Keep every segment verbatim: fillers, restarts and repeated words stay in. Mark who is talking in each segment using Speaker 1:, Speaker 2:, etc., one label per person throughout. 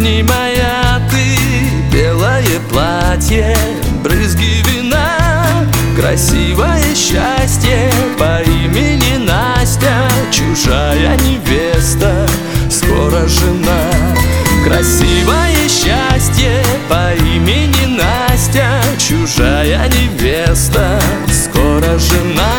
Speaker 1: жизни моя ты, белое платье, брызги вина, красивое счастье по имени Настя, чужая невеста, скоро жена. Красивое счастье по имени Настя, чужая невеста, скоро жена.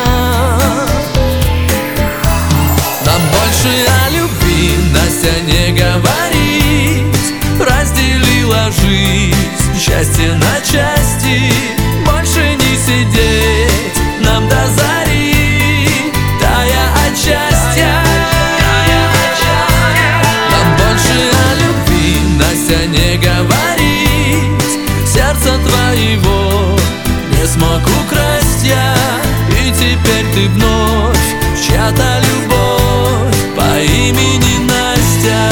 Speaker 1: Нам больше о любви Настя не говорит, разделила жизнь, счастье на части. Больше не сидеть нам до зари, тая от счастья. Нам больше о любви Настя не говорит, сердца твоего не смог украсть я, и теперь ты вновь чья-то любовь по имени Настя.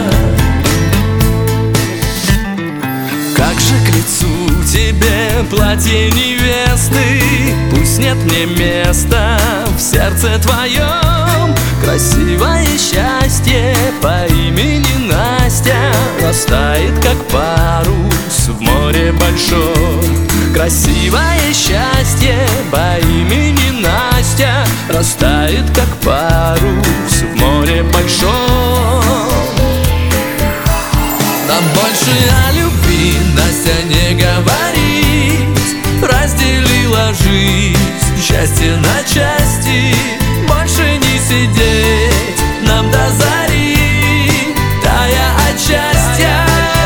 Speaker 1: Как же к лицу тебе платье невесты, пусть нет мне места в сердце твоем. Красивое счастье по имени Настя растает, как парус в море большом. Красивое счастье по имени Настя растает, как парус в море большом. Нам больше о любви Настя не говорит, разделила жизнь, счастье на части. Больше не сидеть нам до зари, тая от счастья.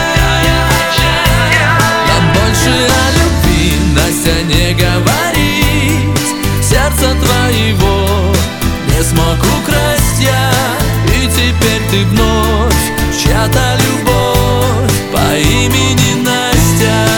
Speaker 1: Нам больше о любви Настя не говорит, сердца твоего не смог украсть я, и теперь ты вновь чья-то любовь по имени Настя.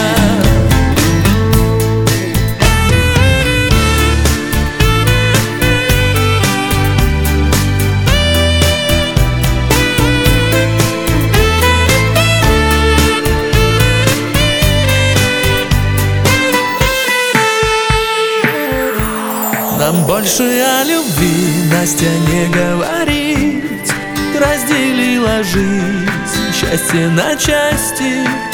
Speaker 1: Нам больше о любви Настя не говорит, разделила жизнь, счастье на части.